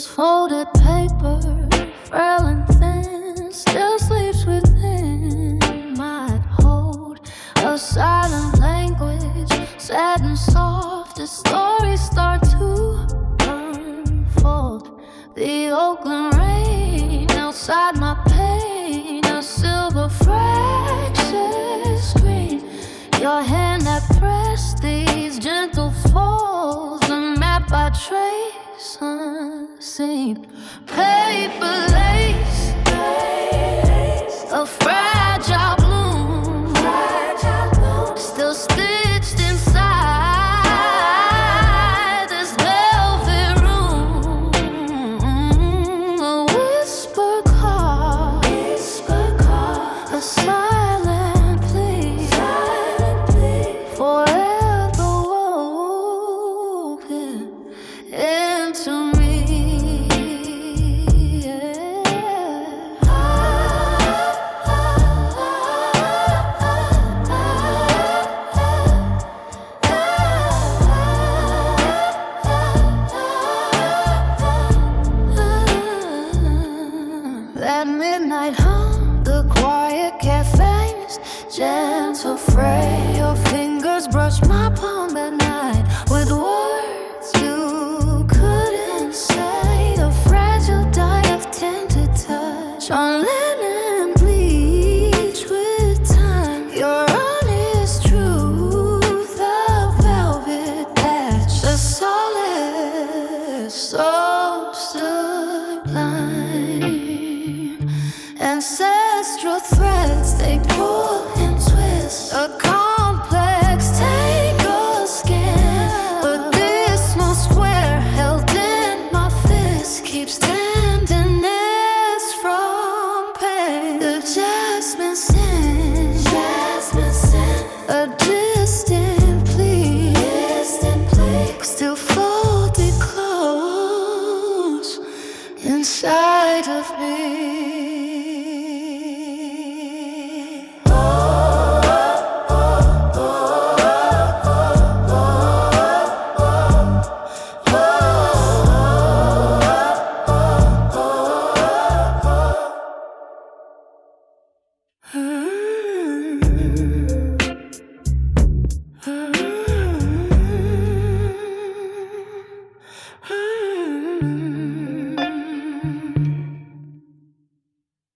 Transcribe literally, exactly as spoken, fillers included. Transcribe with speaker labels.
Speaker 1: This folded paper, frail and thin, still sleeps within my hold. A silent language, sad and soft, as stories start to unfold. The Oakland rain outside my pane, a silver fractured screen. Your hand that pressed these gentle folds, a map I trace unseen. Paper lace, a fragile bloom, still stitched inside this velvet room. A whisper call, a silent plea, forever woven into me. That midnight hum, the quiet cafes, gentle fray. Your fingers brush my palm at night with words you couldn't say. A fragile dye of tinted touch on linen bleach with time. Your honest truth, a velvet patch, a solace so sublime. Ancestral threads, they pull and twist, a complex tangle skin. But this small square held in my fist keeps tenderness from pain. The jasmine sin, jasmine sin, a distant plea, distant plea, still folded close inside of me.